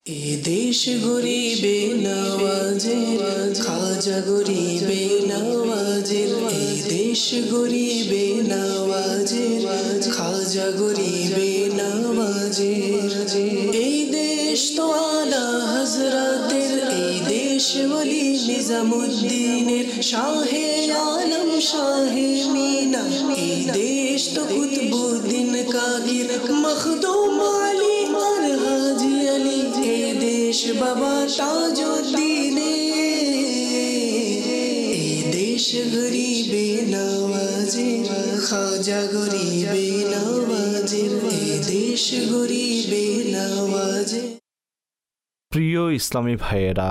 এ দেশ গরিবে নওয়াজের, খাজা গরিবে নওয়াজের। এই দেশ গরিবে নওয়াজের, খাজা গরিবে নওয়াজের। এই দেশ তো আলা হযরতের, এই দেশ ওলি নিজামুদ্দিনের, শাহে আলম শাহে মিনা। এই দেশ তো কুতুবউদ্দিন কাগির, মখদুম আলী আর হাজি আলী। এই দেশ বাবা তাজউদ্দিনের, এই দেশ গরিবে নওয়াজের, খাজা গরিবে নওয়াজের। এই দেশ গরিবে নওয়াজের। প্রিয় ইসলামী ভাইয়েরা,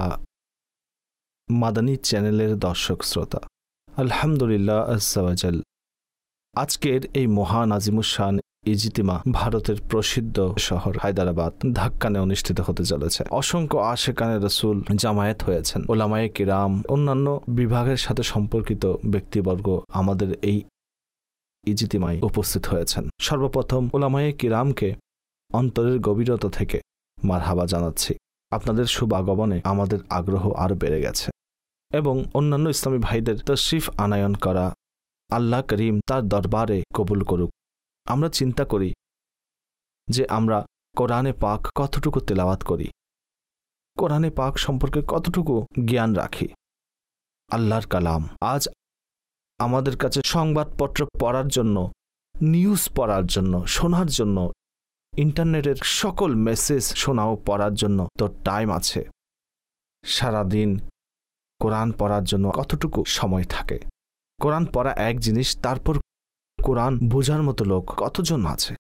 মাদানী চ্যানেলের দর্শক শ্রোতা, আলহামদুলিল্লাহ আজ্জা ওয়া জাল। আজকের এই মহান আজিমুশান ইজতিমা ভারতের প্রসিদ্ধ শহর হায়দ্রাবাদ ধাক্কানে অনুষ্ঠিত হতে চলেছে। অসংখ্য আশেকানে রাসূল জামায়াত হয়েছেন, ওলামায়ে কিরাম, অন্যান্য বিভাগের সাথে সম্পর্কিত ব্যক্তিবর্গ আমাদের এই ইজতিমায় উপস্থিত হয়েছেন। সর্বপ্রথম ওলামায়ে কিরামকে অন্তরের গভীরতা থেকে মারহাবা জানাচ্ছি। আপনাদের শুভাগমনে আমাদের আগ্রহ আরও বেড়ে গেছে এবং অন্যান্য ইসলামী ভাইদের তশরিফ আনায়ন করা আল্লাহ করিম তার দরবারে কবুল করুক। আমরা চিন্তা করি যে আমরা কোরআনে পাক কতটুকু তেলাওয়াত করি, কোরআনে পাক সম্পর্কে কতটুকু জ্ঞান রাখি। আল্লাহর কালাম আজ আমাদের কাছে সংবাদপত্র পড়ার জন্য, নিউজ পড়ার জন্য, শোনার জন্য, ইন্টারনেটের সকল মেসেজ শোনাও পড়ার জন্য তো টাইম আছে। সারাদিন কোরআন পড়ার জন্য কতটুকু সময় থাকে? কোরআন পড়া এক জিনিস, তারপর কোরআন বোঝার মতো লোক কতজন আছে?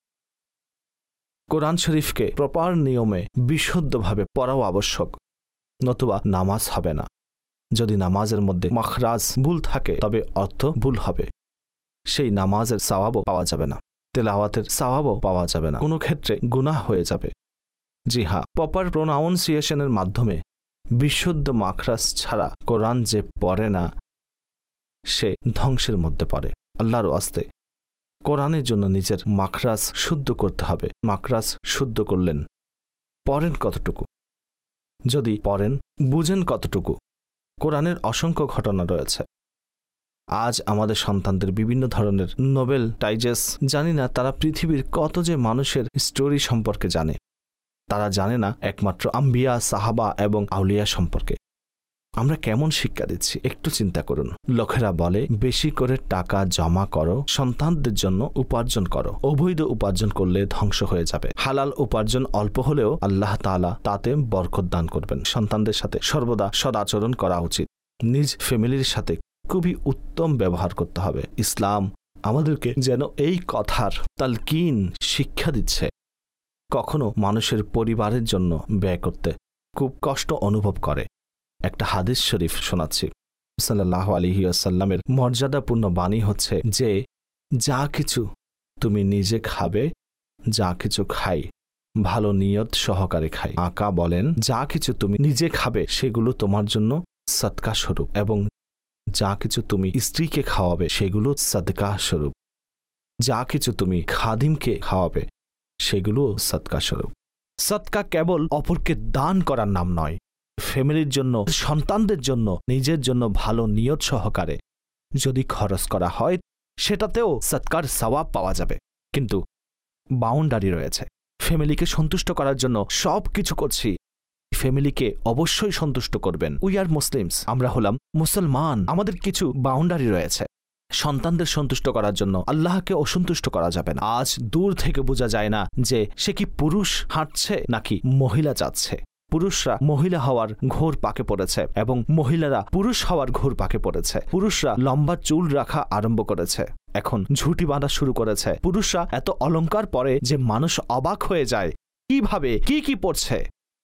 কোরআন শরীফকে প্রপার নিয়মে বিশুদ্ধভাবে পড়াও আবশ্যক, নতুবা নামাজ হবে না। যদি নামাজের মধ্যে মাখরাজ ভুল থাকে তবে অর্থ ভুল হবে, সেই নামাজের সওয়াবও পাওয়া যাবে না, তেলাওয়াতের সওয়াবও পাওয়া যাবে না, কোনো ক্ষেত্রে গুনাহ হয়ে যাবে। জি হ্যাঁ, প্রপার প্রোনাউন্সিয়েশনের মাধ্যমে বিশুদ্ধ মাখরাজ ছাড়া কোরআন যে পড়ে না সে ধ্বংসের মধ্যে পড়ে। আল্লাহর ওয়াস্তে কোরআনের জন্য নিজের মাখরাজ শুদ্ধ করতে হবে। মাখরাজ শুদ্ধ করলেন, পড়েন কতটুকু? যদি পড়েন, বুঝেন কতটুকু? কোরআনের অসংখ্য ঘটনা রয়েছে। আজ আমাদের সন্তানদের বিভিন্ন ধরনের নোবেল টাইজেস, জানি না তারা পৃথিবীর কত যে মানুষের স্টোরি সম্পর্কে জানে। তারা জানে না একমাত্র আম্বিয়া, সাহাবা এবং আউলিয়া সম্পর্কে। আমরা কেমন শিক্ষা দিচ্ছি একটু চিন্তা করুন। লোকেরা বলে বেশি করে টাকা জমা করো, সন্তানদের জন্য উপার্জন করো। অবৈধ উপার্জন করলে ধ্বংস হয়ে যাবে। হালাল উপার্জন অল্প হলেও আল্লাহ তাআলা তাতে বরকত দান করবেন। সন্তানদের সাথে সর্বদা সদাচরণ করা উচিত। নিজ ফ্যামিলির সাথে খুবই উত্তম ব্যবহার করতে হবে। ইসলাম আমাদেরকে যেন এই কথার তালকিন শিক্ষা দিচ্ছে। কখনো মানুষের পরিবারের জন্য ব্যয় করতে খুব কষ্ট অনুভব করে। একটা হাদিস শরীফ শোনাচ্ছি। সাল্লাল্লাহু আলাইহি ওয়াসাল্লামের মর্যাদাপূর্ণ বাণী হচ্ছে যে যা কিছু তুমি নিজে খাবে, যা কিছু খাই ভালো নিয়ত সহকারে খাই। আকা বলেন, যা কিছু তুমি নিজে খাবে সেগুলো তোমার জন্য সদকা স্বরূপ, এবং যা কিছু তুমি স্ত্রীকে খাওয়াবে সেগুলো সদকা স্বরূপ। যা কিছু তুমি খাদিমকে খাওয়াবে সেগুলো সদকা স্বরূপ। সদকা কেবল অপরকে দান করার নাম নয়। ফ্যামিলির জন্য, সন্তানদের জন্য, নিজের জন্য ভালো নিয়ত সহকারে যদি খরচ করা হয় সেটাতেও সদকার সওয়াব পাওয়া যাবে। কিন্তু বাউন্ডারি রয়েছে। ফ্যামিলিকে সন্তুষ্ট করার জন্য সব কিছু করছি, ফ্যামিলিকে অবশ্যই সন্তুষ্ট করবেন। উই আর মুসলিমস, আমরা হলাম মুসলমান, আমাদের কিছু বাউন্ডারি রয়েছে। সন্তানদের সন্তুষ্ট করার জন্য আল্লাহকে অসন্তুষ্ট করা যাবে না। আজ দূর থেকে বোঝা যায় না যে সে কি পুরুষ হাঁটছে নাকি মহিলা যাচ্ছে। পুরুষরা মহিলা হওয়ার ঘোর পাকে পড়েছে এবং মহিলারা পুরুষ হওয়ার ঘোর পাকে পড়েছে। পুরুষরা লম্বা চুল রাখা আরম্ভ করেছে, এখন ঝুঁটি বাঁধা শুরু করেছে। পুরুষরা এত অলংকার পরে যে মানুষ অবাক হয়ে যায়, কিভাবে কি পড়ছে।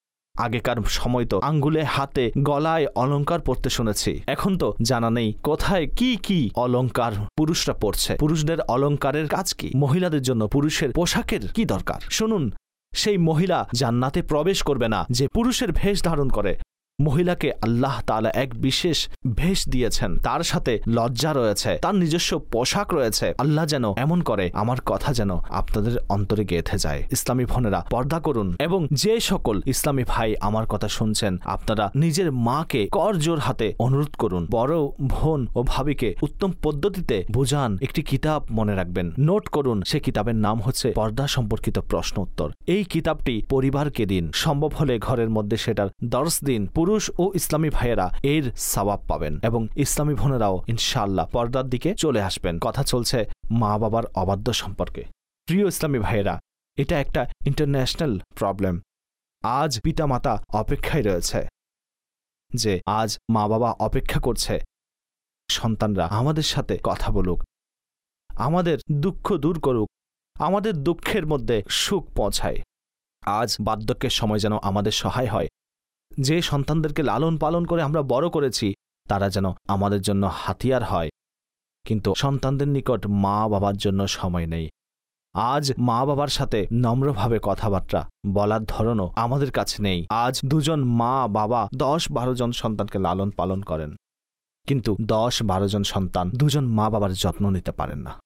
আগেকার সময় তো আঙ্গুলে, হাতে, গলায় অলংকার পড়তে শুনেছি। এখন তো জানা নেই কোথায় কি অলংকার পুরুষরা পড়ছে। পুরুষদের অলংকারের কাজ কি? মহিলাদের জন্য পুরুষের পোশাকের কি দরকার? শুনুন, সেই মহিলা জান্নাতে প্রবেশ করবে না যে পুরুষের ভেষ ধারণ করে। মহিলাকে আল্লাহ তাআলা এক বিশেষ ভেষ দিয়েছেন, তার সাথে লজ্জা রয়েছে, তার নিজস্ব পোশাক রয়েছে। আল্লাহ যেন এমন করে আমার কথা যেন আপনাদের অন্তরে গেঁথে যায়। ইসলামী বোনেরা, পর্দা করুন, এবং যে সকল ইসলামী ভাই আমার কথা শুনছেন, আপনারা নিজের মাকে করজোর হাতে অনুরোধ করুন, বড় বোন ও ভাবিকে উত্তম পদ্ধতিতে বুঝান। একটি কিতাব মনে রাখবেন, নোট করুন, সে কিতাবের নাম হচ্ছে পর্দা সম্পর্কিত প্রশ্ন উত্তর। এই কিতাবটি পরিবারকে দিন, সম্ভব হলে ঘরের মধ্যে সেটার দর্শ দিন। পুরুষ ও ইসলামী ভাইয়েরা এর সওয়াব পাবেন, এবং ইসলামী বোনেরাও ইনশাআল্লাহ পর্দার দিকে চলে আসবেন। কথা চলছে মা বাবার অবাধ্য সম্পর্কে। প্রিয় ইসলামী ভাইয়েরা, এটা একটা ইন্টারন্যাশনাল প্রবলেম। আজ পিতামাতা অপেক্ষায় রয়েছে, যে আজ মা বাবা অপেক্ষা করছে সন্তানরা আমাদের সাথে কথা বলুক, আমাদের দুঃখ দূর করুক, আমাদের দুঃখের মধ্যে সুখ পৌঁছায়। আজ বার্ধক্যের সময় যেন আমাদের সহায় হয়। যে সন্তানদেরকে লালন পালন করে আমরা বড় করেছি, তারা যেন আমাদের জন্য হাতিয়ার হয়। কিন্তু সন্তানদের নিকট মা বাবার জন্য সময় নেই। আজ মা বাবার সাথে নম্রভাবে কথাবার্তা বলার ধরনও আমাদের কাছে নেই। আজ দুজন মা বাবা 10-12 জন সন্তানকে লালন পালন করেন, কিন্তু 10-12 জন সন্তান দুজন মা বাবার যত্ন নিতে পারেন না।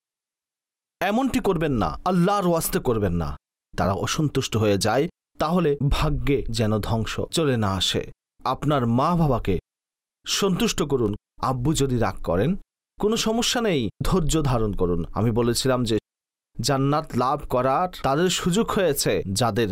এমনটি করবেন না, আল্লাহর ওয়াস্তে করবেন না। তারা অসন্তুষ্ট হয়ে যায়, তাহলে ভাগ্যে যেন ধ্বংস চলে না আসে। আপনার মা বাবাকে সন্তুষ্ট করুন। আব্বু যদি রাগ করেন, কোনো সমস্যা নেই, ধৈর্য ধারণ করুন। আমি বলেছিলাম যে জান্নাত লাভ করার তাদের সুযোগ হয়েছে যাদের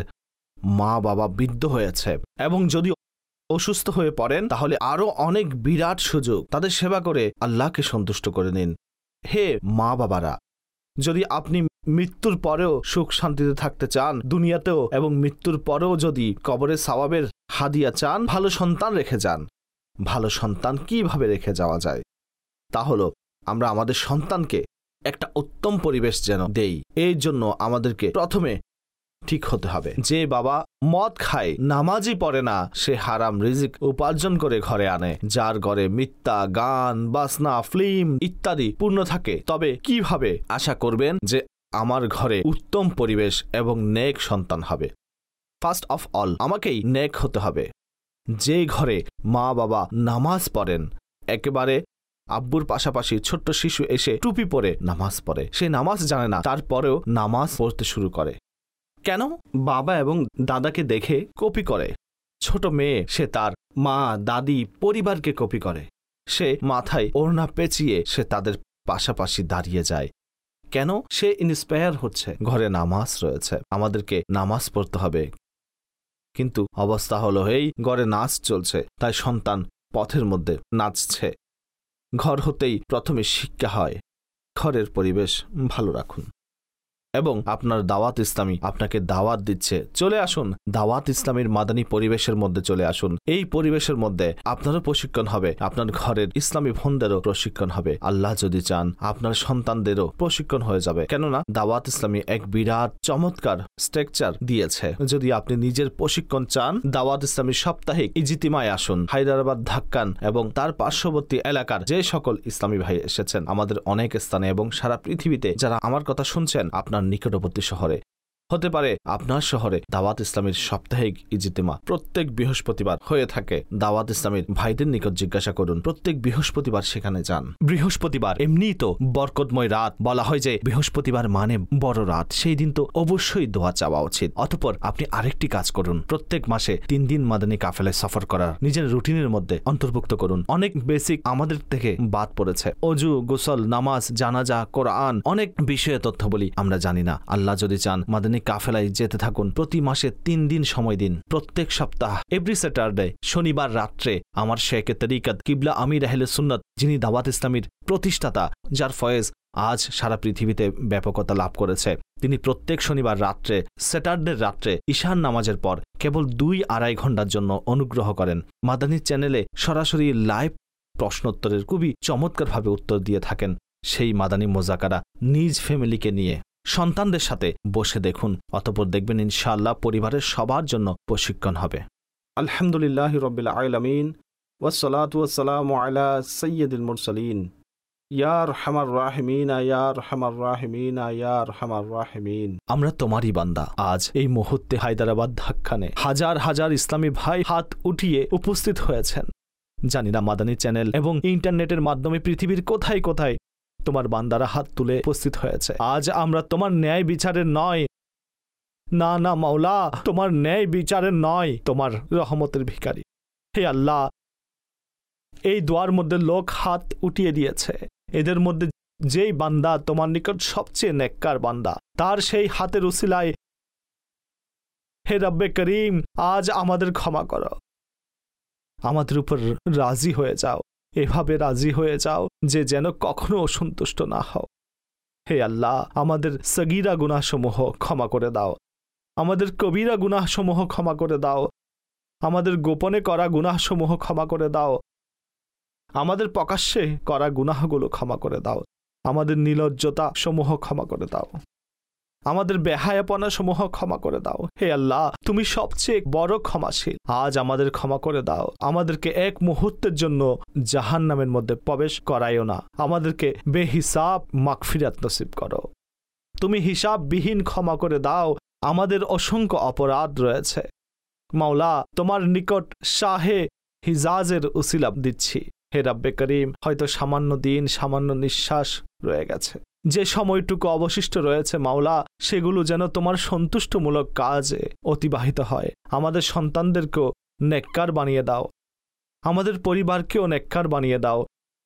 মা বাবা বৃদ্ধ হয়েছে, এবং যদি অসুস্থ হয়ে পড়েন তাহলে আরো অনেক বিরাট সুযোগ। তাদের সেবা করে আল্লাহকে সন্তুষ্ট করে নিন। হে মা বাবারা, যদি আপনি মৃত্যুর পরেও সুখ শান্তিতে থাকতে চান দুনিয়াতেও, এবং মৃত্যুর পরেও যদি কবরে সওয়াবের হাদিয়া চান, ভালো সন্তান রেখে যান। ভালো সন্তান কিভাবে রেখে যাওয়া যায়? তা হলো আমরা আমাদের সন্তানকে একটা উত্তম পরিবেশ যেন দেই। এই জন্য আমাদেরকে প্রথমে ঠিক হতে হবে। যে বাবা মদ খায়, নামাজই পড়ে না, সে হারাম রিজিক উপার্জন করে ঘরে আনে। যার ঘরে মিথ্যা, গান, বাজনা, ফিল্ম ইত্যাদি পূর্ণ থাকে, তবে কিভাবে আশা করবেন যে আমার ঘরে উত্তম পরিবেশ এবং নেক সন্তান হবে? ফার্স্ট অফ অল আমাকেই নেক হতে হবে। যে ঘরে মা বাবা নামাজ পড়েন, একেবারে আব্বুর পাশাপাশি ছোট্ট শিশু এসে টুপি পরে নামাজ পড়ে, সে নামাজ জানে না, তারপরেও নামাজ পড়তে শুরু করে। কেন? বাবা এবং দাদাকে দেখে কপি করে। ছোট মেয়ে, সে তার মা, দাদি, পরিবারকে কপি করে। সে মাথায় ওড়না পেঁচিয়ে সে তাদের পাশাপাশি দাঁড়িয়ে যায়। কেন? সে ইন্সপায়ার হচ্ছে। ঘরে নামাজ রয়েছে, আমাদেরকে নামাজ পড়তে হবে। কিন্তু অবস্থা হলো এই, ঘরে নাচ চলছে, তাই সন্তান পথের মধ্যে নাচছে। ঘর হতেই প্রথমে শিক্ষা হয়। ঘরের পরিবেশ ভালো রাখুন, এবং আপনার দাওয়াত ইসলামী আপনাকে দাওয়াত দিচ্ছে, চলে আসুন দাওয়াত ইসলামীর মাদানী পরিবেশের মধ্যে চলে আসুন। এই পরিবেশের মধ্যে আপনারও প্রশিক্ষণ হবে, আপনার ঘরের ইসলামী বোনদেরও প্রশিক্ষণ হবে। আল্লাহ যদি চান আপনার সন্তানদেরও প্রশিক্ষণ হয়ে যাবে। কেননা দাওয়াত ইসলামী এক বিরাট চমৎকার স্ট্রাকচার দিয়েছে। যদি আপনি নিজের প্রশিক্ষণ চান, দাওয়াত ইসলামীর সাপ্তাহিক ইজতিমায় আসুন। হায়দ্রাবাদ, ধাক্কান এবং তার পার্শ্ববর্তী এলাকার যে সকল ইসলামী ভাই এসেছেন, আমাদের অনেক স্থানে এবং সারা পৃথিবীতে যারা আমার কথা শুনছেন, আপনার নিকটবর্তী শহরে হতে পারে, আপনার শহরে দাওয়াত ইসলামীর সাপ্তাহিক ইজতিমা প্রত্যেক বৃহস্পতিবার হয়ে থাকে। দাওয়াত ইসলামীর ভাইদের নিকট জিজ্ঞাসা করুন, প্রত্যেক বৃহস্পতিবার সেখানে যান। বৃহস্পতিবার এমনিই তো বরকতময় রাত, বলা হয় যে বৃহস্পতিবার মানে বড় রাত, সেই দিন তো অবশ্যই দোয়া চাওয়া উচিত। অতঃপর আপনি আরেকটি কাজ করুন, প্রত্যেক মাসে 3 দিন মাদানী কাফেলায় সফর করার নিজের রুটিনের মধ্যে অন্তর্ভুক্ত করুন। অনেক বেসিক আমাদের থেকে বাদ পড়েছে। অজু, গোসল, নামাজ, জানাজা, কোরআন, অনেক বিষয়ে তথ্য বলি আমরা জানি না। আল্লাহ যদি চান মাদানী কাফেলায় যেতে থাকুন। প্রতি মাসে 3 দিন সময় দিন। প্রত্যেক সপ্তাহ এভরি স্যাটারডে শনিবার রাত্রে আমার শেখে তরিকত কিবলা আমির আহলে সুন্নত, যিনি দাওয়াত ইসলামীর প্রতিষ্ঠাতা, যার ফয়েজ আজ সারা পৃথিবীতে ব্যাপকতা লাভ করেছে, তিনি প্রত্যেক শনিবার রাত্রে, স্যাটারডে রাত্রে ঈশান নামাজের পর কেবল 2-2.5 ঘন্টার জন্য অনুগ্রহ করেন। মাদানী চ্যানেলে সরাসরি লাইভ প্রশ্নোত্তরের খুবই চমৎকারভাবে উত্তর দিয়ে থাকেন। সেই মাদানী মোজাকারা নিজ ফ্যামিলিকে নিয়ে সন্তানদের সাথে বসে দেখুন, অতঃপর দেখবেন ইনশাআল্লাহ পরিবারের সবার জন্য প্রশিক্ষণ হবে। আলহামদুলিল্লাহি রাব্বিল আলামিন ওয়াসসালাতু ওয়াসসালামু আলা সাইয়্যিদিল মুরসালিন ইয়া আরহামার রাহিমিন, ইয়া আরহামার রাহিমিন, ইয়া আরহামার রাহিমিন। আমরা তোমারই বান্দা। আজ এই মুহূর্তে হায়দ্রাবাদ ধাক্কানে হাজার হাজার ইসলামী ভাই হাত উঠিয়ে উপস্থিত হয়েছেন। জানি না মাদানী চ্যানেল এবং ইন্টারনেটের মাধ্যমে পৃথিবীর কোথায় কোথায় তোমার বান্দারা হাত তুলে উপস্থিত হয়েছে। আজ আমরা তোমার ন্যায় বিচারের নয়, না না মাওলা, তোমার ন্যায় বিচারের নয়, তোমার রহমতের ভিখারি। হে আল্লাহ, এই দোয়ার মধ্যে লোক হাত উঠিয়ে দিয়েছে, এদের মধ্যে যেই বান্দা তোমার নিকট সবচেয়ে নেককার বান্দা, তার সেই হাতের উসিলায় হে রব্বে করিম আজ আমাদের ক্ষমা করো, আমাদের উপর রাজি হয়ে যাও, এভাবে রাজি হয়ে যাও যে যেন কখনো অসন্তুষ্ট না হও। হে আল্লাহ, আমাদের সগীরা গুনাহসমূহ ক্ষমা করে দাও, আমাদের কবিরা গুনাহসমূহ ক্ষমা করে দাও, আমাদের গোপনে করা গুনাহসমূহ ক্ষমা করে দাও, আমাদের প্রকাশ্যে করা গুনাহগুলো ক্ষমা করে দাও, আমাদের নির্লজ্জতা সমূহ ক্ষমা করে দাও, আমাদের বেহায়াপনা সমূহ ক্ষমা করে দাও। হে আল্লাহ, তুমি সবচেয়ে বড় ক্ষমাশীল, আজ আমাদের ক্ষমা করে দাও, আমাদেরকে এক মুহূর্তের জন্য জাহান্নামের মধ্যে প্রবেশ করাইও না, আমাদেরকে বেহিসাব মাগফিরাত নসিব করো। তুমি হিসাববিহীন ক্ষমা করে দাও, আমাদের অসংখ্য অপরাধ রয়েছে মাওলা, তোমার নিকট শাহে হিজাজের উসিলা দিচ্ছি। হে রব্বে করিম, হয়তো সামান্য দিন, সামান্য নিঃশ্বাস রয়ে গেছে, যে সময়টুকু অবশিষ্ট রয়েছে মাওলা, সেগুলো যেন তোমার সন্তুষ্টমূলক কাজে অতিবাহিত হয়। আমাদের সন্তানদেরকেও নেককার বানিয়ে দাও, আমাদের পরিবারকেও নেককার বানিয়ে দাও,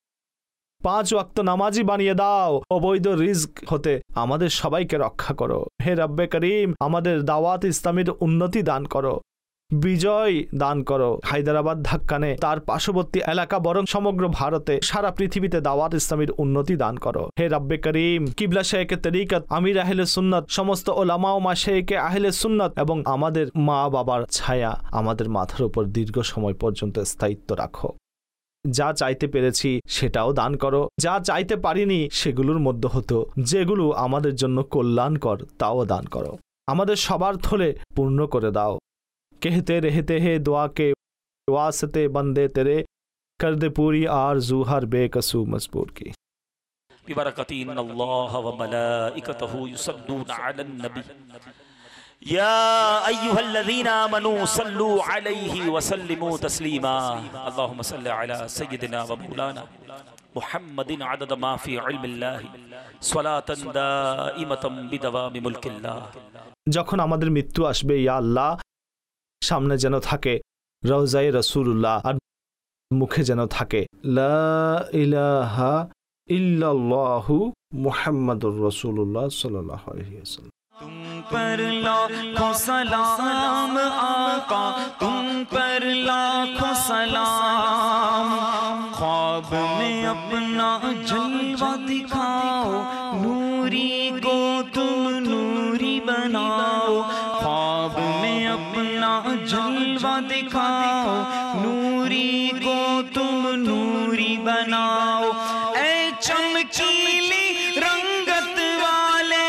5 ওয়াক্ত নামাজি বানিয়ে দাও, অবৈধ রিজক হতে আমাদের সবাইকে রক্ষা করো। হে রব্বে করিম, আমাদের দাওয়াত ইসলামের উন্নতি দান করো, বিজয় দান করো। হায়দ্রাবাদ ধাক্কানে তার পার্শ্ববর্তী এলাকা বরং সমগ্র ভারতে, সারা পৃথিবীতে দাওয়াত ইসলামের উন্নতি দান করো। হে রব্বে করিম, কিবলা শেখে তরিকত, আমির আহলে সুন্নত, সমস্ত ওলামা ও মাশায়েখে আহলে সুন্নত এবং আমাদের মা বাবার ছায়া আমাদের মাথার উপর দীর্ঘ সময় পর্যন্ত স্থায়িত্ব রাখো। যা চাইতে পেরেছি সেটাও দান করো, যা চাইতে পারিনি সেগুলোর মধ্যে হতো যেগুলো আমাদের জন্য কল্যাণকর তাও দান করো। আমাদের সবার থলে পূর্ণ করে দাও। कहते रहते हैं दुआ के वास्ते बंदे तेरे, कर दे पूरी आरज़ू हर बेकसू मजबूर की। बिबरकती इन्नल्लाह व मलाइकतहु युसल्लूना अलन नबी या अय्युहल्लज़ीना आमनू सल्लू अलैहि व सल्लिमू तस्लीमा। अल्लाहुम्मा सल्लि अला सय्यिदिना व मौलाना मुहम्मदिन अदद मा फी इल्मिल्लाहि स्वलातन दाइमतम बिदवामि मुल्किल्लाह। যখন আমাদের মৃত্যু আসবে ইয়া আল্লাহ, সামনে যেন থাকে রওজায়ে রাসূলুল্লাহ আর মুখে যেন থাকে লা ইলাহা ইল্লাল্লাহু মুহাম্মাদুর রাসূলুল্লাহ সাল্লাল্লাহু আলাইহি ওয়াসাল্লাম। तुम पर लाखों सलाम आका, तुम पर लाखों सलाम। ख्वाब में अपना जलवा दिखाओ, नूरी को तुम नूरी बनाओ। ख्वाब में अपना जलवा दिखाओ, नूरी को तुम नूरी बनाओ। ऐ चमकीली रंगत वाले,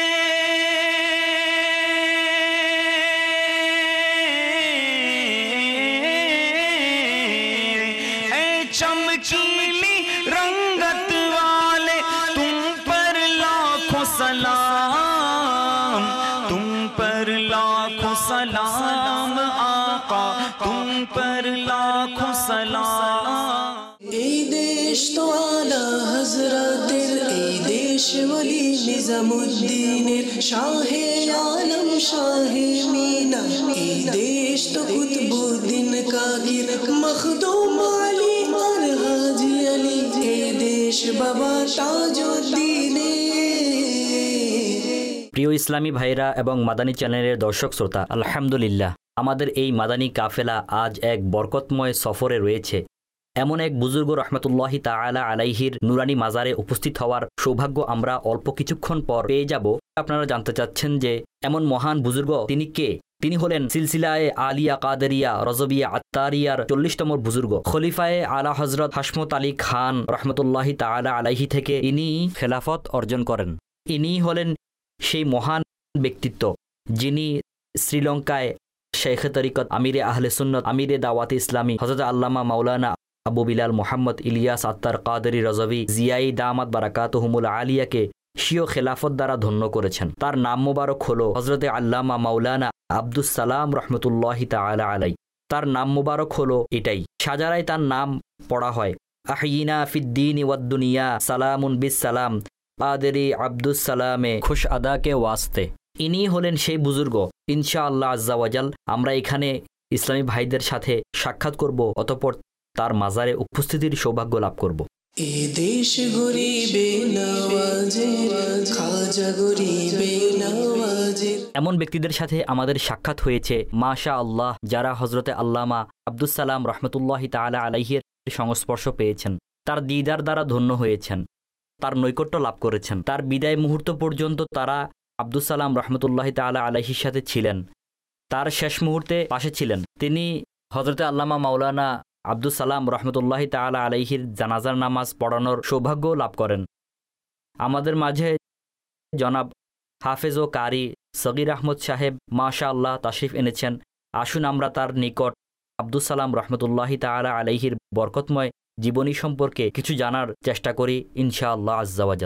ऐ चमकीली रंगत वाले, तुम पर लाखों सलाम, तुम पर लाखों सलाम आका, तुम पर लाखों सलाम। এই দেশ তো আলা হযরতের, এই দেশ ওলি নিজামুদ্দিনের, শাহে আলম শাহে মিনা। এই দেশ তো কুতুবুদ্দিন কাকির, মখদুম আলী আর হাজী আলী। এই দেশ বাবা তাজউদ্দিনের। প্রিয় ইসলামী ভাইরা এবং মাদানী চ্যানেলের দর্শক শ্রোতা, আলহামদুলিল্লাহ, আমাদের এই মাদানী কাফেলা আজ এক বরকতময় সফরে রয়েছে। এমন এক বুজুর্গ রহমতুল্লাহি তাআলা আলাইহির নুরানি মাজারে উপস্থিত হওয়ার সৌভাগ্য আমরা অল্প কিছুক্ষণ পর পেয়ে যাব। আপনারা জানতে চাচ্ছেন যে এমন মহান বুজুর্গ তিনি কে? তিনি হলেন সিলসিলায়ে আলিয়া কাদেরিয়া রজবিয়া আত্তারিয়ার 40তম বুজুর্গ, খলিফায়ে আলা হযরত হাশমত আলী খান রহমতুল্লাহি তাআলা আলাইহি থেকে ইনি খেলাফত অর্জন করেন। ইনি হলেন সেই মহান ব্যক্তিত্ব যিনি শ্রীলঙ্কায় শেখে তরিকত, আমিরে আহলে সুন্নত, আমিরে দাওয়াতে ইসলামী হযরত আল্লামা মাওলানা আবু বিলাল মোহাম্মদ ইলিয়াস আত্তার কাদেরি রজভি জিয়াই দামাত বারাকাতুহুমুল আলিয়াকে স্বীয় খেলাফত দ্বারা ধন্য করেছেন। তার নাম মোবারক হলো হজরতে আল্লামা মাওলানা আব্দুস সালাম রহমতুল্লাহি তাআলা আলাই। তার নাম মোবারক হলো এটাই। সাজারায় তার নাম পড়া হয় আহিনা ফিদ্দিন ওয়াদ্দুনিয়া সালামুন বিস সালাম কাদেরি আব্দুস সালামে খুশ আদাকে ওয়াস্তে। ইনি হলেন সেই বুজুর্গ। ইনশাআল্লাহ আজ্জা ওয়াজাল আমরা এখানে ইসলামী ভাইদের সাথে সাক্ষাৎ করব, অতঃপর তার মাজারে উপস্থিতির সৌভাগ্য লাভ করব। এ দেশ গরিবে নওয়াজের, খাজা গরিবে নওয়াজের। এমন ব্যক্তিদের সাথে আমাদের সাক্ষাৎ হয়েছে মাশা আল্লাহ, যারা হজরতে আল্লামা আব্দুস সালাম রহমতুল্লাহি তাআলা আলাইহির সংস্পর্শ পেয়েছেন, তার দিদার দ্বারা ধন্য হয়েছেন, তার নৈকট্য লাভ করেছেন। তার বিদায় মুহূর্ত পর্যন্ত তারা আব্দুস সালাম রহমতুল্লাহি তাআলা আলাইহির সাথে ছিলেন, তার শেষ মুহূর্তে পাশে ছিলেন। তিনি হজরতে আল্লামা মাওলানা আব্দুস সালাম রহমতুল্লাহি তাআলা আলাইহির জানাজার নামাজ পড়ানোর সৌভাগ্য লাভ করেন। আমাদের মাঝে জনাব হাফেজ ও কারি সগির আহমদ সাহেব মাশা আল্লাহ তাশরিফ এনেছেন। আসুন আমরা তার নিকট আব্দুস সালাম রহমতুল্লাহি তাআলা আলাইহির বরকতময় জীবনী সম্পর্কে কিছু জানার চেষ্টা করি ইনশাআল্লাহ আজ্জা ওয়াজাল।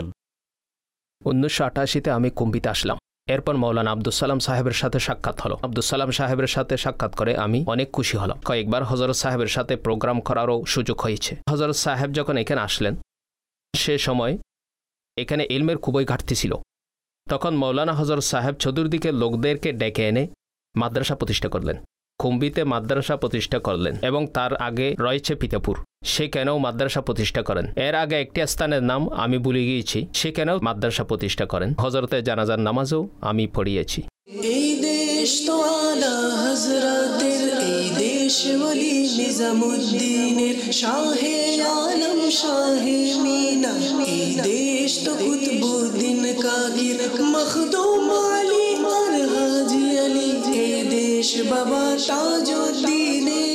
1988-তে আমি কুম্বিতে আসলাম। এরপর মৌলানা আব্দুস সালাম সাহেবের সাথে সাক্ষাৎ হলো। আব্দুস সালাম সাহেবের সাথে সাক্ষাৎ করে আমি অনেক খুশি হলাম। কয়েকবার হযরত সাহেবের সাথে প্রোগ্রাম করারও সুযোগ হয়েছে। হযরত সাহেব যখন এখানে আসলেন, সে সময় এখানে ইলমের খুবই ঘাটতি ছিল। তখন মৌলানা হযরত সাহেব চতুর্দিকে লোকদেরকে ডেকে এনে মাদ্রাসা প্রতিষ্ঠা করলেন। কুম্বিতে মাদ্রাসা প্রতিষ্ঠা করলেন এবং তার আগে রয়েছে পিতাপুর, সেখানেও মাদ্রাসা প্রতিষ্ঠা করেন। এর আগে একটি স্থানের নাম আমি ভুলে গিয়েছি, সেখানেও মাদ্রাসা প্রতিষ্ঠা করেন। হযরতের জানাজার নামাজও আমি পড়িয়েছি। এই দেশ তো আলা হযরতের, এই দেশ ওলি নিজামুদ্দিনের, শাহে আলম শাহে মিনা। এই দেশ তো কুতুবউদ্দিন কাগির, মখদুম আলী আর হাজি আলী। এই দেশ বাবা তাজউদ্দিনের।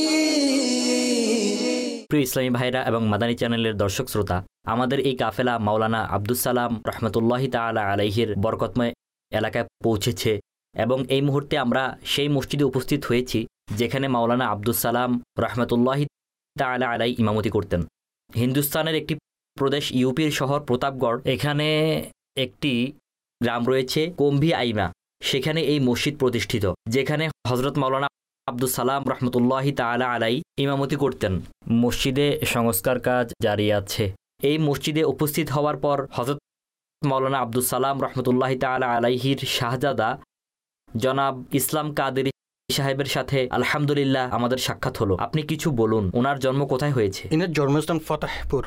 প্রিয় ইসলামী ভাইরা এবং মাদানী চ্যানেলের দর্শক শ্রোতা, আমাদের এই কাফেলা মাওলানা আব্দুস সালাম রহমতুল্লাহি তাআলা আলাইহির বরকতময় এলাকায় পৌঁছেছে এবং এই মুহূর্তে আমরা সেই মসজিদে উপস্থিত হয়েছি যেখানে মাওলানা আব্দুস সালাম রহমতুল্লাহি তাআলা আলাই ইমামতি করতেন। হিন্দুস্তানের একটি প্রদেশ ইউপির শহর প্রতাপগড়, এখানে একটি গ্রাম রয়েছে কম্ভি আইমা, সেখানে এই মসজিদ প্রতিষ্ঠিত, যেখানে হজরত মাওলানা আব্দুস সালাম রহমতুল্লাহি তাআলা আলাই ইমামতি করতেন। মসজিদে সংস্কার কাজ জারি আছে। এই মসজিদে উপস্থিত হওয়ার পর হজরত মাওলানা আব্দুস সালাম রহমতুল্লাহি তাআলা আলাইহির শাহজাদা জনাব ইসলাম কাদেরি সাহেবের সাথে আলহামদুলিল্লাহ আমাদের সাক্ষাৎ হলো। আপনি কিছু বলুন, ওনার জন্ম কোথায় হয়েছে? ইনার জন্মস্থান ফতেহপুর,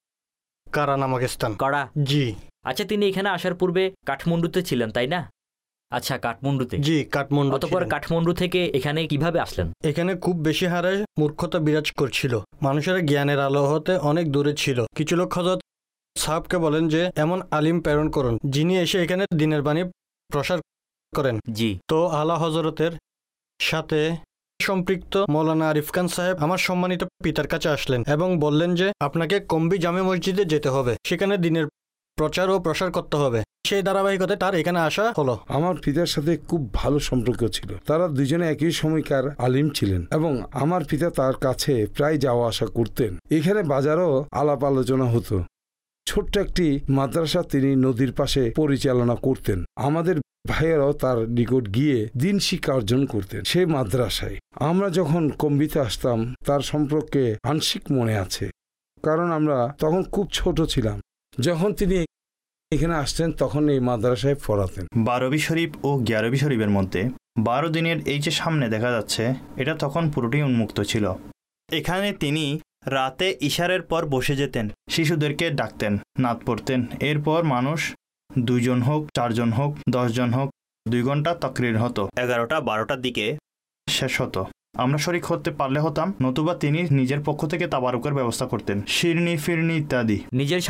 কারা নামক স্থান। কারা? জি। আচ্ছা, তিনি এখানে আসার পূর্বে কাঠমান্ডুতে ছিলেন, তাই না? আচ্ছা, কাঠমান্ডুতে। জি, কাঠমান্ডু। অতঃপর কাঠমান্ডু থেকে এখানে কিভাবে আসলেন? এখানে খুব বেশি হারে মূর্খতা বিরাজ করছিল, মানুষের জ্ঞানের আলো হতে অনেক দূরে ছিল। কিছু লোক হযরত সাহেবকে বলেন যে এমন আলিম প্রেরণ করুন যিনি এসে এখানে দ্বীনের বাণী প্রসার করেন। জি। তো আলা হযরতের সাথে সম্পৃক্ত মৌলানা আরিফ খান সাহেব আমার সম্মানিত পিতার কাছে আসলেন এবং বললেন যে আপনাকে কম্বি জামে মসজিদে যেতে হবে, সেখানে দ্বীনের প্রচার ও প্রসার করতে হবে। সেই ধারাবাহিকতায় তার এখানে আসা হলো। আমার পিতার সাথে খুব ভালো সম্পর্ক ছিল। তারা দুজনে একই সময়কার আলিম ছিলেন এবং আমার পিতা তার কাছে প্রায় যাওয়া আসা করতেন। এখানে বাজারও আলাপ আলোচনা হতো। ছোট্ট একটি মাদ্রাসা তিনি নদীর পাশে পরিচালনা করতেন। আমাদের ভাইয়েরাও তার নিকট গিয়ে দিন শিক্ষা অর্জন করতেন সেই মাদ্রাসায়। আমরা যখন কম্বিতে আসতাম তার সম্পর্কে আংশিক মনে আছে, কারণ আমরা তখন খুব ছোট ছিলাম। যখন তিনি এখানে আসতেন তখন এই মাদ্রাসায় পড়াতেন। 12 শরীফ ও 11 শরীফের মধ্যে 12 দিনের এই যে সামনে দেখা যাচ্ছে, এটা তখন পুরোটাই উন্মুক্ত ছিল। এখানে তিনি রাতে ইশারের পর বসে যেতেন, শিশুদেরকে ডাকতেন, নাত পড়তেন। এরপর মানুষ 2 জন হোক, 4 জন হোক, 10 জন হোক, 2 ঘন্টা তাকরির হতো। 11টা-12টার দিকে শেষ হতো। আমরা শরীক হতে পারলে হতাম, নতুবা তিনি নিজের পক্ষ থেকে তাবারুকের ব্যবস্থা করতেন, শিরনি ফিরনি ইত্যাদি। নিজের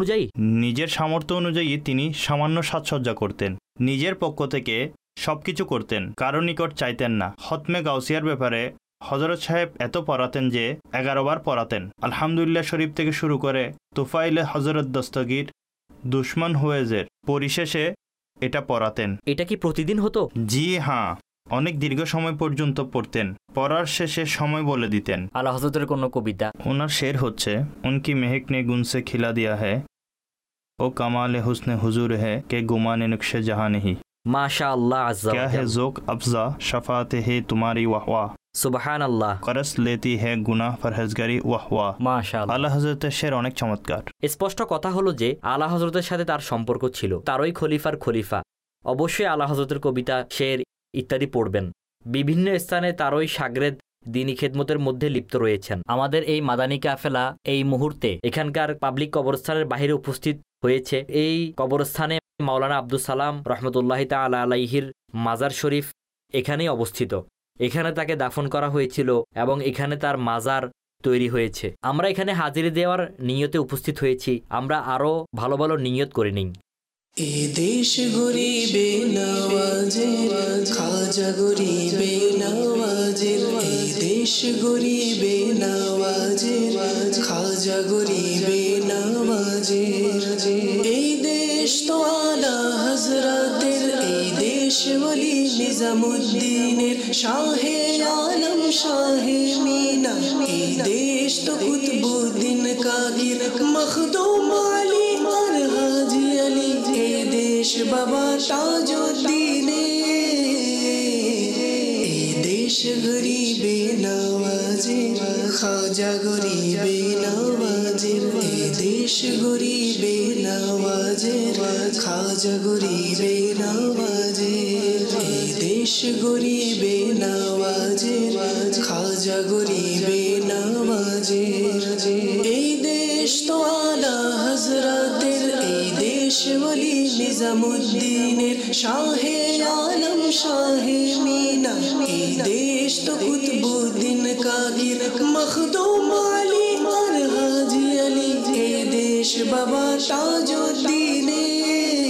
সামর্থ্য অনুযায়ী তিনি সামান্য সাজসজ্জা করতেন। নিজের পক্ষ থেকে সবকিছু করতেন, কারো নিকট চাইতেন না। খতমে গাউসিয়ার ব্যাপারে হযরত সাহেব এত পড়াতেন যে 11 বার পড়াতেন। আলহামদুলিল্লাহ শরীফ থেকে শুরু করে তোফাইলে হযরত দস্তগীর, দুশমন হুয়েজের, পরিশেষে এটা পড়াতেন। এটা কি প্রতিদিন হতো? জি হ্যাঁ, অনেক দীর্ঘ সময় পর্যন্ত পড়তেন। পড়ার শেষে সময় বলে দিতেন। আলা হযরতের কোনো কবিতা, ওনার শের হচ্ছে, উনকি মেহক নে গুন সে খিলা দিয়া হ্যায়, ও কামালে হুসনে হুজুর হ্যায় কে গুমানে নকশে জাহাঁ নেহি, মাশাআল্লাহ আজ্জা क्या है ज़ोक अफ़ज़ा शफ़ात है तुम्हारी वाह সুবহানাল্লাহ, करस लेती है गुनाह फरहज़गारी वाह মাশাআল্লাহ। আল্লাহ হযরতের শের অনেক চমৎকার। স্পষ্ট কথা হলো যে আলা হযরতের সাথে তার সম্পর্ক ছিল, তারই খলিফার খলিফা। অবশ্যই আলা হযরতের কবিতা, শের ইত্যাদি পড়বেন। বিভিন্ন স্থানে তারই শাগরেদ দ্বীনি খেদমতের মধ্যে লিপ্ত রয়েছেন। আমাদের এই মাদানী কাফেলা এই মুহূর্তে এখানকার পাবলিক কবরস্থানের বাইরে উপস্থিত হয়েছে। এই কবরস্থানে মাওলানা আব্দুস সালাম রহমতুল্লাহি তাআলা আলাইহির মাজার শরীফ এখানেই অবস্থিত। এখানে তাকে দাফন করা হয়েছিল এবং এখানে তার মাজার তৈরি হয়েছে। আমরা এখানে হাজিরি দেওয়ার নিয়তে উপস্থিত হয়েছি। আমরা আরও ভালো ভালো নিয়ত করে নিই। এ দেশ গরিবে নওয়াজের, খাজা গরিবে নওয়াজের, এই দেশ গরিবে নওয়াজের, খাজা গরিবে নওয়াজের, এই দেশ তো আলা হযরতের, এই দেশ ওলি নিজামুদ্দিনের, শাহে আলম শাহে মিনা, এই দেশ তো কুতবুদ্দিন কাগির, মখদুম আলী আর হাজি আলী, এই দেশ বাবা তাজউদ্দিনের, এই দেশ গরিবে নওয়াজের, খাজা গরিবে নওয়াজের, এই দেশ গরিবে নওয়াজের, খাজা গরিবে নওয়াজের, এই দেশ গরিবে নওয়াজের, খাজা গরিবে নওয়াজের, এই দেশ তো আলা হযরতের, এই দেশ ওলি নিজামুদ্দিনের, শাহে আলম শাহে মিনা, এই দেশ তো কুতবুদ্দিন কাগির, মখদুম আলী আর হাজি আলী, এই দেশ বাবা তাজউদ্দিনের,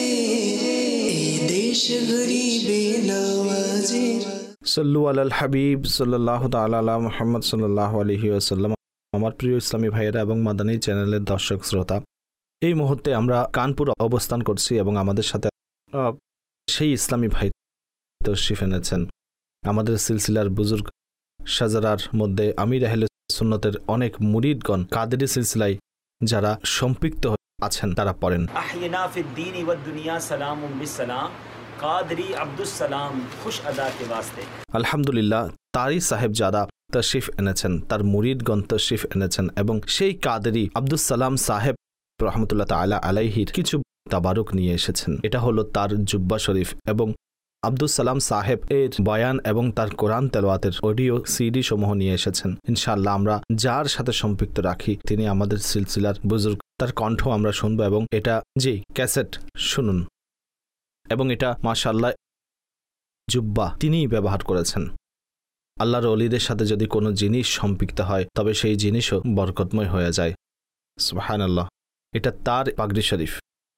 এই দেশ গরিবে নওয়াজের। সাল্লু আলাল হাবিব সাল্লাল্লাহু তাআলা আলা মুহাম্মদ সাল্লাল্লাহু আলাইহি ওয়াসাল্লাম। আমার প্রিয় ইসলামী ভাইয়েরা এবং মাদানী চ্যানেলের দর্শক শ্রোতা, এই মুহূর্তে আমরা কানপুর অবস্থান করছি এবং আমাদের সাথে সেই ইসলামী ভাই তশরিফ এনেছেন। আমাদের সিলসিলার বুজুর্গ শাহজারার মধ্যে আমির আহলে সুন্নতের অনেক মুরিদগণ কাদেরি সিলসিলায় যারা সম্পৃক্ত আছেন তারা পড়েন। আহিনা ফিদ্দীন ওয়াদ দুনিয়া সালামুম বিসসালাম কাদরি আব্দুস সালাম খুশ আদা কে ওয়াস্তে। আলহামদুলিল্লাহ, তারই সাহেবজাদা তশরিফ এনেছেন, তার মুরিদগণ তশরিফ এনেছেন এবং সেই কাদেরি আব্দুস সালাম সাহেব রহমতুল্লাহ তাআলা আলাইহির কিছু তাবারুক নিয়ে এসেছেন। এটা হলো তার জুব্বা শরীফ এবং আব্দুস সালাম সাহেব এর বয়ান এবং তার কোরআন তেলাওয়াতের অডিও সিডি সমূহ নিয়ে এসেছেন। ইনশাআল্লাহ আমরা যার সাথে সম্পৃক্ত রাখি তিনি আমাদের সিলসিলার বুজুর্গ, তার কণ্ঠ আমরা শুনবো এবং এটা যে ক্যাসেট শুনুন এবং এটা মাশাআল্লাহ জুব্বা তিনিই ব্যবহার করেছেন। আল্লাহর ওলিদের সাথে যদি কোনো জিনিস সম্পৃক্ত হয় তবে সেই জিনিসও বরকতময় হয়ে যায়। সুবহানাল্লাহ, এটা তার পাগড়ি শরীফ।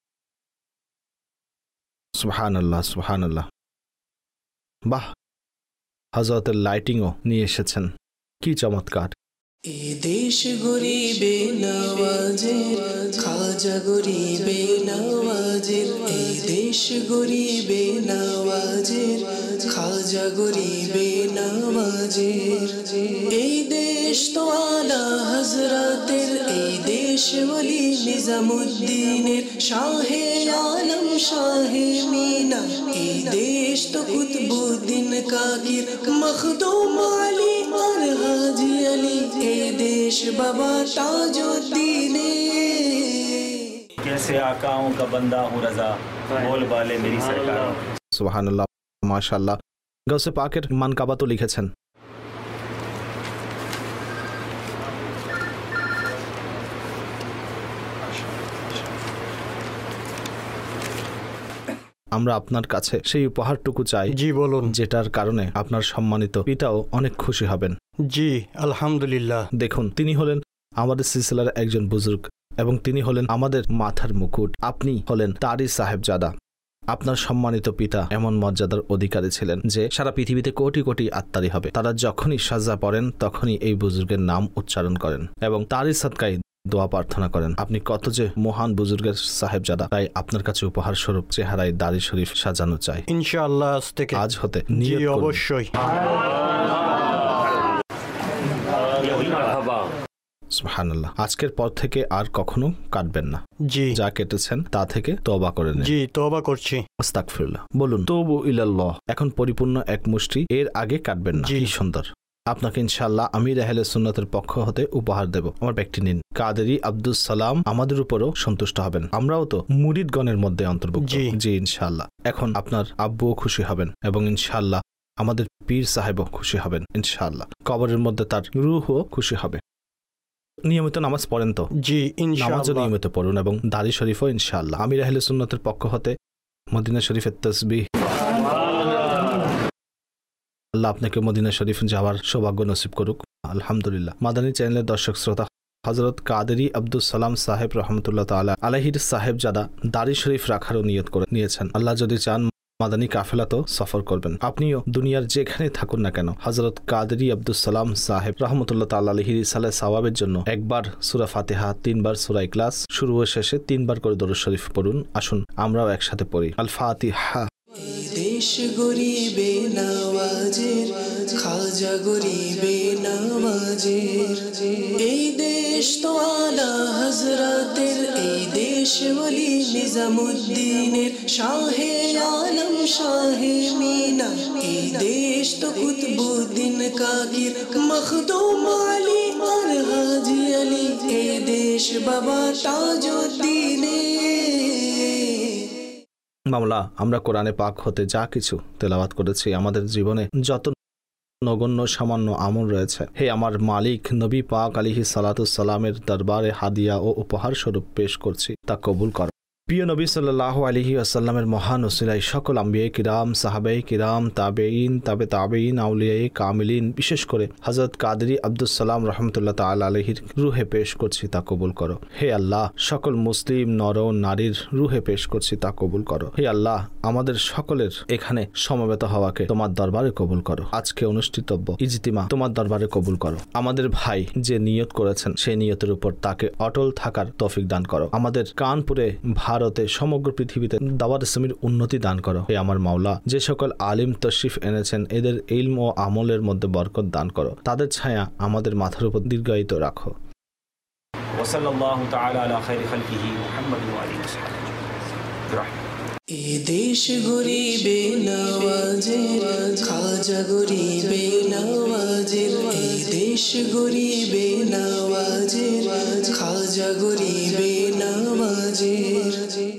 সুবহানাল্লাহ সুবহানাল্লাহ। বাহ, হযরতের লাইটিংও নিয়ে এসেছেন, কি চমৎকার। এ দেশ গরিবে নওয়াজের, খাজা গরিবে নওয়াজের, এই দেশ গরিবে নওয়াজের, খাজা গরিবে নওয়াজের, এই দেশ তো আলা হযরতের, এই দেশ ওলি নিজামুদ্দিনের, শাহে আলম শাহে মিনা, এই দেশ তো কুতবুদ্দিন কাগির, মখদুম আলী আর হাজি আলী, এই দেশ বাবা তাজউদ্দিনের। कैसे आकाओं का बंदा हूँ रजा बोल बाले मेरी सरकार। সুবহানাল্লাহ, মাশাআল্লাহ। গৌসে পাকের মানকাবা তো লিখেছেন। আমরা আপনার কাছে সেই উপহারটুকু চাই, জি বলুন। যেটার কারণে আপনার সম্মানিত পিতাও অনেক খুশি হবেন। জি আলহামদুলিল্লাহ। দেখুন, তিনি হলেন আমাদের সিলসিলার একজন বুজুর্গ এবং তিনি হলেন আমাদের মাথার মুকুট। আপনি হলেন তারই সাহেবজাদা। আপনার সম্মানিত পিতা এমন মর্যাদার অধিকারী ছিলেন যে সারা পৃথিবীতে কোটি কোটি আত্মারি হবে, তারা যখনই সাজা পড়েন তখনই এই বুজুর্গের নাম উচ্চারণ করেন এবং তারই সাদকায় দোয়া প্রার্থনা করেন। আপনি কত যে মহান বুজুর্গের সাহেবজাদা, তাই আপনার কাছে উপহার স্বরূপ চেহারায় দাড়ি শরীফ সাজানো চাই ইনশাআল্লাহ আজ থেকে। আজ হতে জি নিয়ত করুন। অবশ্যই। সুবহানাল্লাহ। আজকের পর থেকে আর কখনো কাটবেন না। জি যা কেটেছেন তা থেকে তওবা করে নিন। জি তওবা করছি। আস্তাগফিরুল্লাহ বলুন, তওবু ইলাল্লাহ। এখন পরিপূর্ণ এক মুষ্টি, এর আগে কাটবেন না। জি। কি সুন্দর। আপনাকে ইনশাআল্লাহ আমির আহলে সুন্নাতের পক্ষ হতে উপহার দেব। আমার ব্যক্তি নিন। কাদেরী আব্দুস সালাম আমাদের উপরও সন্তুষ্ট হবেন। আমরাও তো মুরিদগণের মধ্যে অন্তর্ভুক্ত। জি ইনশাআল্লাহ। এখন আপনার আব্বুও খুশি হবেন এবং ইনশাআল্লাহ আমাদের পীর সাহেবও খুশি হবেন ইনশাআল্লাহ। কবরের মধ্যে তার রূহও খুশি হবে। নিয়মিত নামাজ পড়েন তো? জি নামাজও ইনশাআল্লাহ। নিয়মিত পড়ুন এবং দাড়ি শরীফও ইনশাআল্লাহ। আমির আহলে সুন্নাতের পক্ষ হতে মদিনা শরীফের তাসবিহ। আল্লাহ আপনাকে মদিনা শরীফ যাওয়ার সৌভাগ্য নসিব করুক। আলহামদুলিল্লাহ। মাদানী চ্যানেলের দর্শক শ্রোতা, হযরত কাদেরী আব্দুস সালাম সাহেব রহমতুল্লাহ তাআলা আলাইহির সাহেবজাদা দাড়ি শরীফ রাখারও নিয়ত করে নিয়েছেন। আল্লাহ যদি চান মাদানী কাফেলা তো সফর করবেন। আপনিও দুনিয়ার যেখানে থাকুন না কেন হযরত কাদেরী আব্দুস সালাম সাহেব রহমতুল্লাহ তাআলা আলাইহির ইসালে সওয়াবের জন্য একবার সূরা ফাতিহা, 3 বার সূরা ইখলাস, শুরু ও শেষে 3 বার করে দরুদ শরীফ পড়ুন। আসুন আমরাও একসাথে পড়ি। আল ফাতিহা। দেশ গরিবে নওয়াজের, খাজা গরিবে নওয়াজের, এই দেশ তো আলা হযরতের, এই দেশ ওলি নিজামুদ্দিনের, শাহে আলম শাহে মিনা, এই দেশ তো কুতবুদ্দিন কাকির, মখদুম আলী আর হাজি আলী, এই দেশ বাবা তাজউদ্দিনের। মামলা, আমরা কোরআনে পাক হতে যা কিছু তেলাওয়াত করেছি, আমাদের জীবনে যত নগণ্য সামান্য আমল রয়েছে, হে আমার মালিক, নবী পাক আলাইহিস সালাতুস সালামের দরবারে হাদিয়া ও উপহার স্বরূপ পেশ করছি, তা কবুল করো। প্রিয় নবী সাল্লাল্লাহু আলাইহি ওয়াসাল্লামের মহান ওসিলায় সকল আম্বিয়ায়ে কিরাম, সাহাবায়ে কিরাম, তাবেঈন, তাবেঈন, আউলিয়ায়ে কামিলিন, বিশেষ করে হযরত কাদেরী আব্দুস সালাম রাহমাতুল্লাহ তাআলা আলাইহির রূহে পেশ করছি, তা কবুল করো। হে আল্লাহ, সকল মুসলিম নর ও নারীর রূহে পেশ করছি, তা কবুল করো। হে আল্লাহ, আমাদের সকলের এখানে সমবেত হওয়াকে তোমার দরবারে কবুল করো। আজকে অনুষ্ঠিতব্য ইজতিমা তোমার দরবারে কবুল করো। আমাদের ভাই যে নিয়ত করেছেন সেই নিয়তের উপর তাকে অটল থাকার তৌফিক দান করো। আমাদের কানপুরে, ভারতে, সমগ্র পৃথিবীতে দাওয়াত ইসলামের উন্নতি দান করো। হে আমার মাওলা, যে সকল আলিম তশরিফ এনেছেন এদের ইলম ও আমলের মধ্যে বরকত দান করো। তাদের ছায়া আমাদের মাথার উপর দীর্ঘায়িত রাখো। ওয়াসাল্লাল্লাহু তাআলা আলা খায়রি খালকিহি মুহাম্মাদ ওয়া আলিহি ওয়াসাহবিহি। এ দেশ গরিবে নওয়াজের, খাজা গরিবে নওয়াজের, এই দেশ গরিবে নওয়াজের, খাজা গরিবে নওয়াজের।